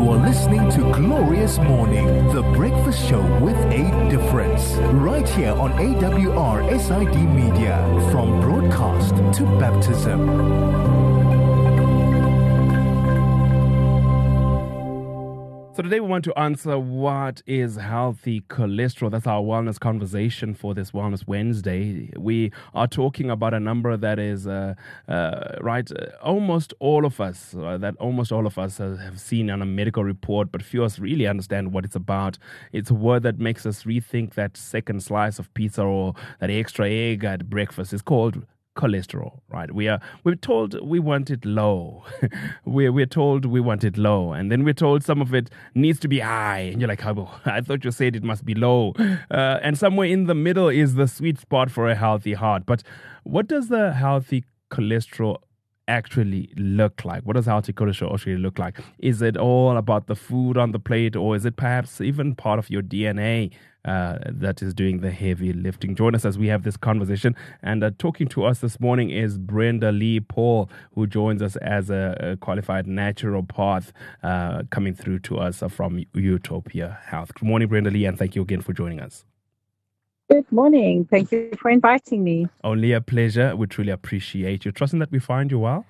You are listening to Glorious Morning, the breakfast show with a difference. Right here on AWR SID Media, from broadcast to baptism. So today we want to answer what is healthy cholesterol. That's our wellness conversation for this Wellness Wednesday. We are talking about a number that is, almost all of us have seen on a medical report, but few of us really understand what it's about. It's a word that makes us rethink that second slice of pizza or that extra egg at breakfast. It's called cholesterol, right? We're told we want it low. we're told we want it low, and then we're told some of it needs to be high. And you're like, oh, I thought you said it must be low. And somewhere in the middle is the sweet spot for a healthy heart. But what does the healthy cholesterol actually look like? What does healthy cholesterol actually look like? Is it all about the food on the plate, or is it perhaps even part of your DNA that is doing the heavy lifting? Join us as we have this conversation. And talking to us this morning is Brenda Lee Paul, who joins us as a qualified naturopath, coming through to us from Utopia Health. Good morning, Brenda Lee, and thank you again for joining us. Good morning. Thank you for inviting me. Only a pleasure. We truly appreciate you. Trusting that we find you well?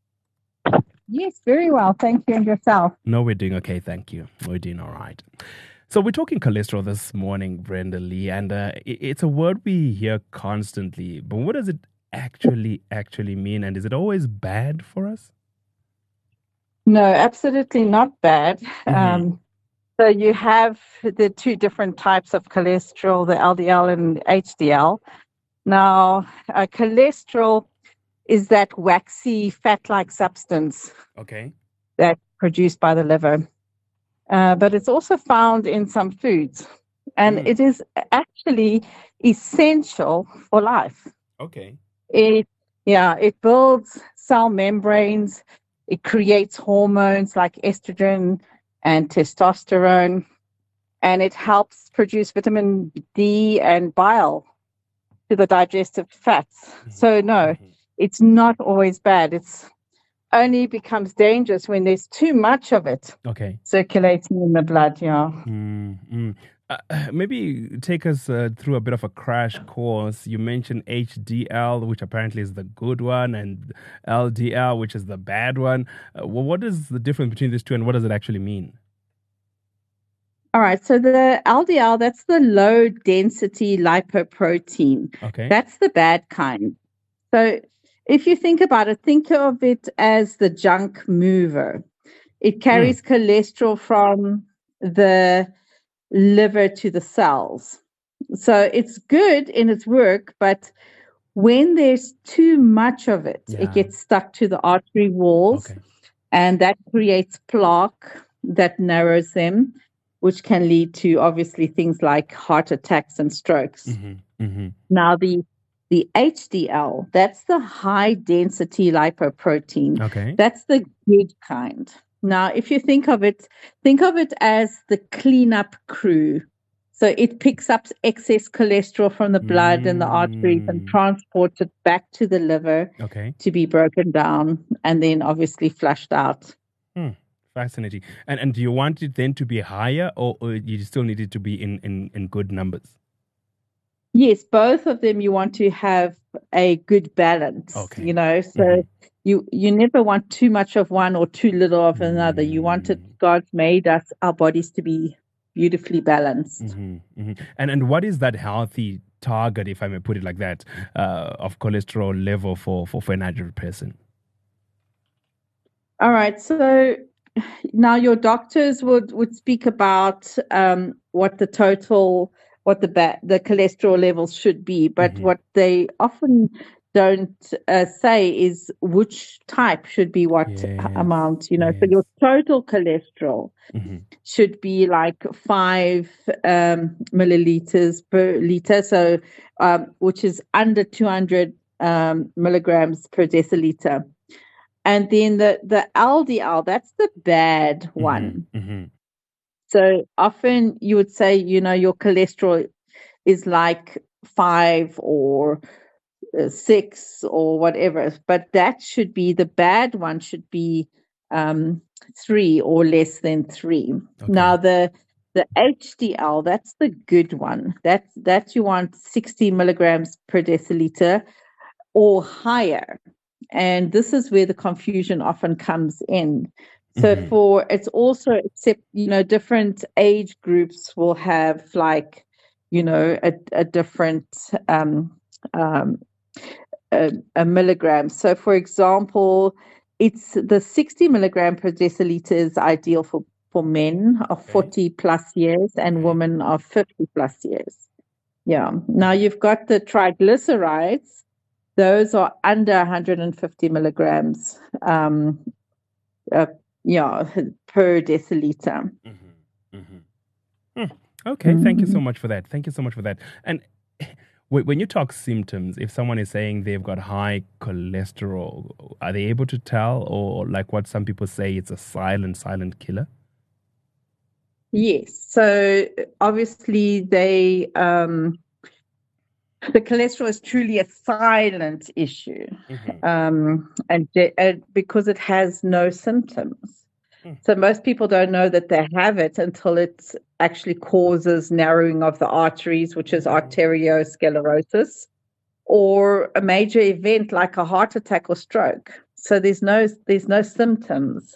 Yes, very well. Thank you. And yourself? No, we're doing okay. Thank you. We're doing all right. So we're talking cholesterol this morning, Brenda Lee, and it's a word we hear constantly. But what does it actually mean? And is it always bad for us? No, absolutely not bad. Mm-hmm. So you have the two different types of cholesterol, the LDL and HDL. Now, cholesterol is that waxy fat-like substance that's produced by the liver. But it's also found in some foods. And it is actually essential for life. Okay. It builds cell membranes. It creates hormones like estrogen and testosterone, and it helps produce vitamin D and bile to the digestive fats. Mm-hmm. So no, it's not always bad. It's only becomes dangerous when there's too much of it circulating in the blood. Maybe take us through a bit of a crash course. You mentioned HDL, which apparently is the good one, and LDL, which is the bad one. What is the difference between these two, and what does it actually mean? All right. So the LDL, that's the low density lipoprotein. Okay. That's the bad kind. So if you think about it, think of it as the junk mover. It carries cholesterol from the liver to the cells. So it's good in its work, but when there's too much of it, it gets stuck to the artery walls, and that creates plaque that narrows them, which can lead to obviously things like heart attacks and strokes. Mm-hmm. Mm-hmm. Now the HDL, that's the high density lipoprotein. Okay. That's the good kind. Now, if you think of it as the cleanup crew. So it picks up excess cholesterol from the blood and the arteries and transports it back to the liver to be broken down and then obviously flushed out. Fascinating. And do you want it then to be higher, or you still need it to be in good numbers? Yes, both of them you want to have a good balance, so you never want too much of one or too little of another. You want it, God's made our bodies to be beautifully balanced. Mm-hmm. Mm-hmm. And what is that healthy target, if I may put it like that, of cholesterol level for an average person? All right, so now your doctors would speak about what the cholesterol levels should be, but what they often don't say is which type should be what amount. So your total cholesterol should be like 5 milliliters per liter, so which is under 200 milligrams per deciliter. And then the LDL, that's the bad one. Mm-hmm. So often you would say, your cholesterol is like 5 or 6 or whatever, but that should be the bad one, should be 3 or less than 3. Okay. Now the HDL, that's the good one. That you want 60 milligrams per deciliter or higher. And this is where the confusion often comes in. So it's also, except, different age groups will have like, a different a milligram. So for example, it's the 60 milligram per deciliter is ideal for men of 40 plus years and women of 50 plus years. Yeah. Now you've got the triglycerides. Those are under 150 milligrams per deciliter. Okay, thank you so much for that. And when you talk symptoms, if someone is saying they've got high cholesterol, are they able to tell, or like what some people say, it's a silent killer? Yes. So obviously the cholesterol is truly a silent issue, and because it has no symptoms. So most people don't know that they have it until it actually causes narrowing of the arteries, which is arteriosclerosis, or a major event like a heart attack or stroke. So there's no symptoms.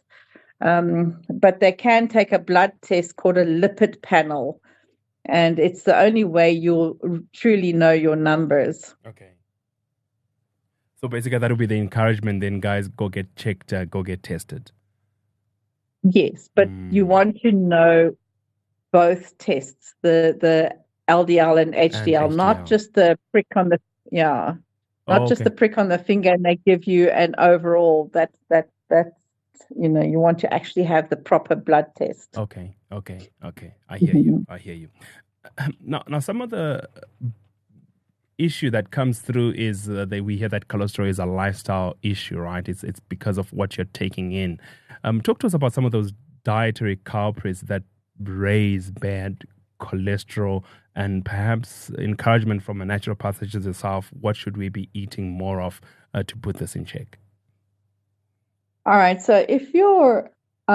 But they can take a blood test called a lipid panel, and it's the only way you'll truly know your numbers. Okay. So basically that would be the encouragement then, guys, go get checked, go get tested. Yes, but you want to know both tests, the LDL and HDL, not just the prick on the just the prick on the finger, and they give you an overall. That's you want to actually have the proper blood test. Okay. I hear you. Now some of the issue that comes through is that we hear that cholesterol is a lifestyle issue, right? It's because of what you're taking in. Talk to us about some of those dietary culprits that raise bad cholesterol, and perhaps encouragement from a naturopath such as yourself. What should we be eating more of to put this in check? All right. So if you've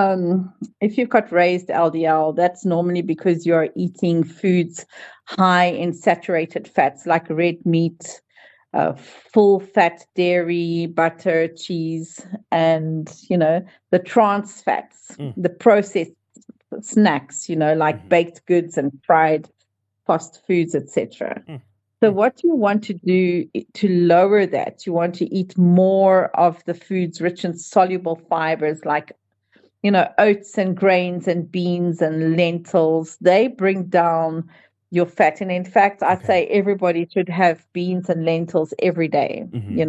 got raised LDL, that's normally because you're eating foods high in saturated fats like red meat, full fat dairy, butter, cheese, and the trans fats, the processed snacks, like baked goods and fried fast foods, etc. So what you want to do to lower that, you want to eat more of the foods rich in soluble fibers like oats and grains and beans and lentils. They bring down your fat. And in fact, I'd say everybody should have beans and lentils every day.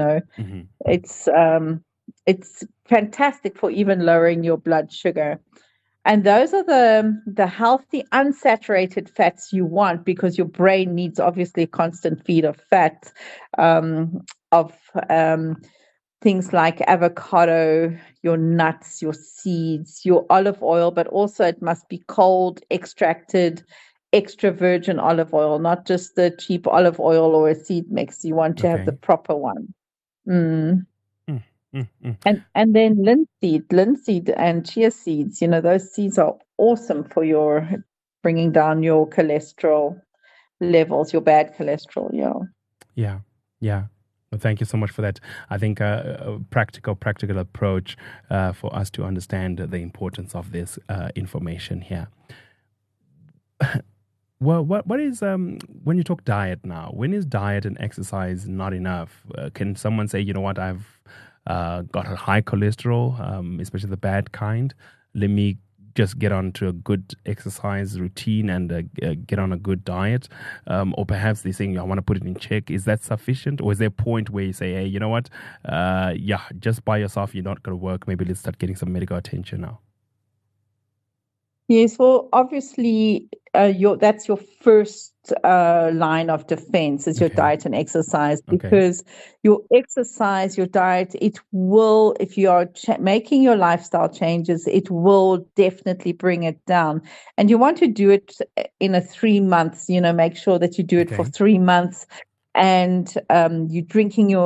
It's fantastic for even lowering your blood sugar. And those are the healthy, unsaturated fats you want, because your brain needs obviously a constant feed of fat, things like avocado, your nuts, your seeds, your olive oil, but also it must be cold, extracted, extra virgin olive oil, not just the cheap olive oil or a seed mix. You want to have the proper one. And then linseed and chia seeds, those seeds are awesome for your bringing down your cholesterol levels, your bad cholesterol. Yeah. Well, thank you so much for that. I think a practical approach for us to understand the importance of this information here. Well, what is, when you talk diet now, when is diet and exercise not enough? Can someone say, you know what, I've got a high cholesterol, especially the bad kind. Let me just get onto a good exercise routine and get on a good diet. Or perhaps they're saying, I want to put it in check. Is that sufficient? Or is there a point where you say, hey, you know what? Just by yourself, you're not going to work. Maybe let's start getting some medical attention now. Yes, well, obviously, that's your first line of defense is your diet and exercise, because your exercise, your diet, it will, if you are making your lifestyle changes, it will definitely bring it down. And you want to do it in a 3 months, make sure that you do it for 3 months, and you're drinking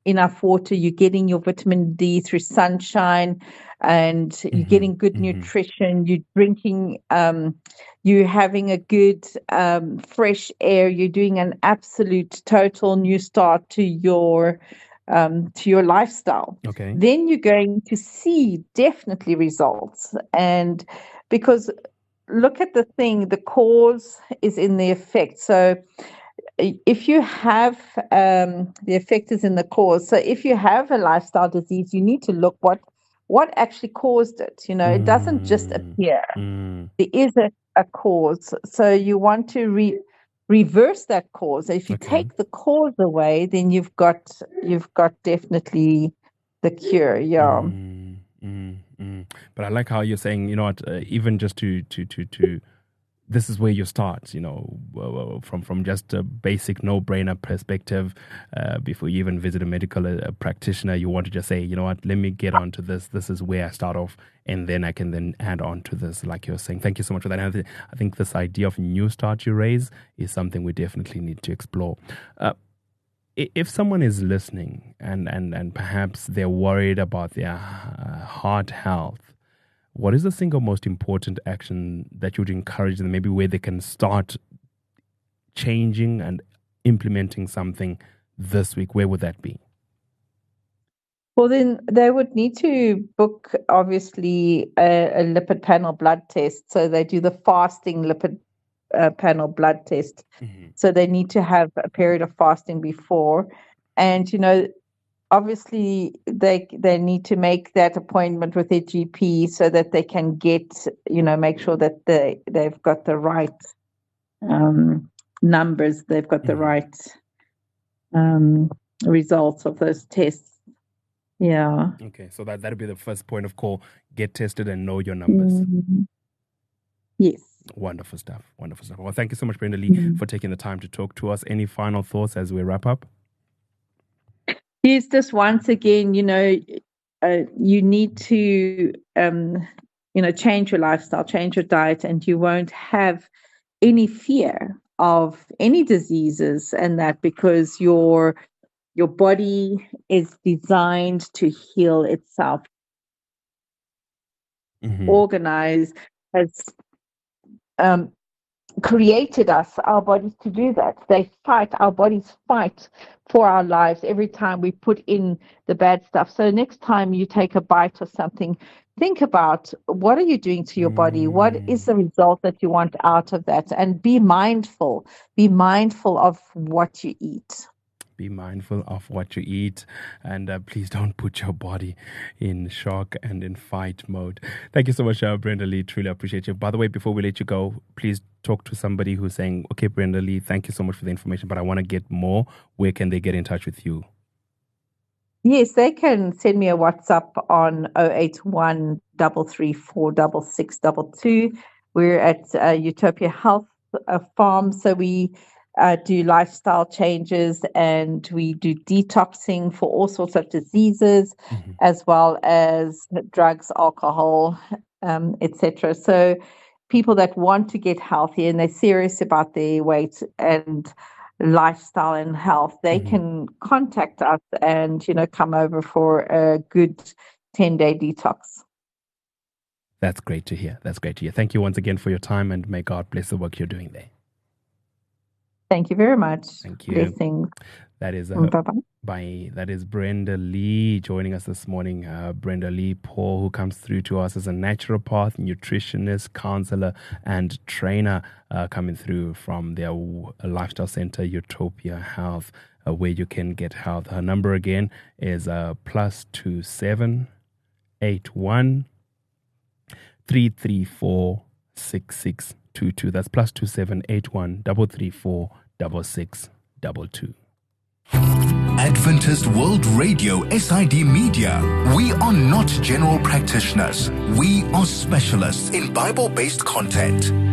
enough water, you're getting your vitamin D through sunshine, and you're getting good nutrition, you're drinking, you're having a good fresh air, you're doing an absolute total new start to your lifestyle. Okay. Then you're going to see definitely results. And because look at the thing, the cause is in the effect. So if you have the effect is in the cause. So if you have a lifestyle disease, you need to look what actually caused it. It doesn't just appear. There is a cause. So you want to reverse that cause. If you take the cause away, then you've got definitely the cure. Yeah. But I like how you're saying, even just to this is where you start, from just a basic no-brainer perspective. Before you even visit a medical practitioner, you want to just say, let me get onto this. This is where I start off, and then I can then add on to this, like you're saying. Thank you so much for that. And I think this idea of new start you raise is something we definitely need to explore. If someone is listening and perhaps they're worried about their heart health, what is the single most important action that you would encourage them, maybe where they can start changing and implementing something this week? Where would that be? Well, then they would need to book, obviously, a lipid panel blood test. So they do the fasting lipid panel blood test. So they need to have a period of fasting before. And, obviously they need to make that appointment with their GP so that they can get, make sure that they've got the right numbers, they've got the right results of those tests. Yeah. Okay, so that'll be the first point of call. Get tested and know your numbers. Yes. Wonderful stuff. Well, thank you so much, Brenda Lee, for taking the time to talk to us. Any final thoughts as we wrap up? Yes, just once again, you need to, change your lifestyle, change your diet, and you won't have any fear of any diseases and that, because your body is designed to heal itself. Organized, has created us, our bodies, to do that. Our bodies fight for our lives every time we put in the bad stuff. So next time you take a bite of something, think about, what are you doing to your body? What is the result that you want out of that? And be mindful of what you eat. Be mindful of what you eat, and please don't put your body in shock and in fight mode. Thank you so much, Brenda Lee. Truly appreciate you. By the way, before we let you go, please talk to somebody who's saying, okay, Brenda Lee, thank you so much for the information, but I want to get more. Where can they get in touch with you? Yes, they can send me a WhatsApp on 081 334 6622. We're at Utopia Health Farm, so we do lifestyle changes, and we do detoxing for all sorts of diseases, as well as drugs, alcohol, etc. So people that want to get healthy and they're serious about their weight and lifestyle and health, they can contact us and, come over for a good 10-day detox. That's great to hear. Thank you once again for your time, and may God bless the work you're doing there. Thank you very much. Thank you. Blessings. That is bye-bye. That is Brenda Lee joining us this morning. Brenda Lee Paul, who comes through to us as a naturopath, nutritionist, counselor, and trainer, coming through from their lifestyle center, Utopia Health, where you can get health. Her number again is +27 81 334 6622. That's +27 81 334 6622. Adventist World Radio, SID Media. We are not general practitioners. We are specialists in Bible-based content.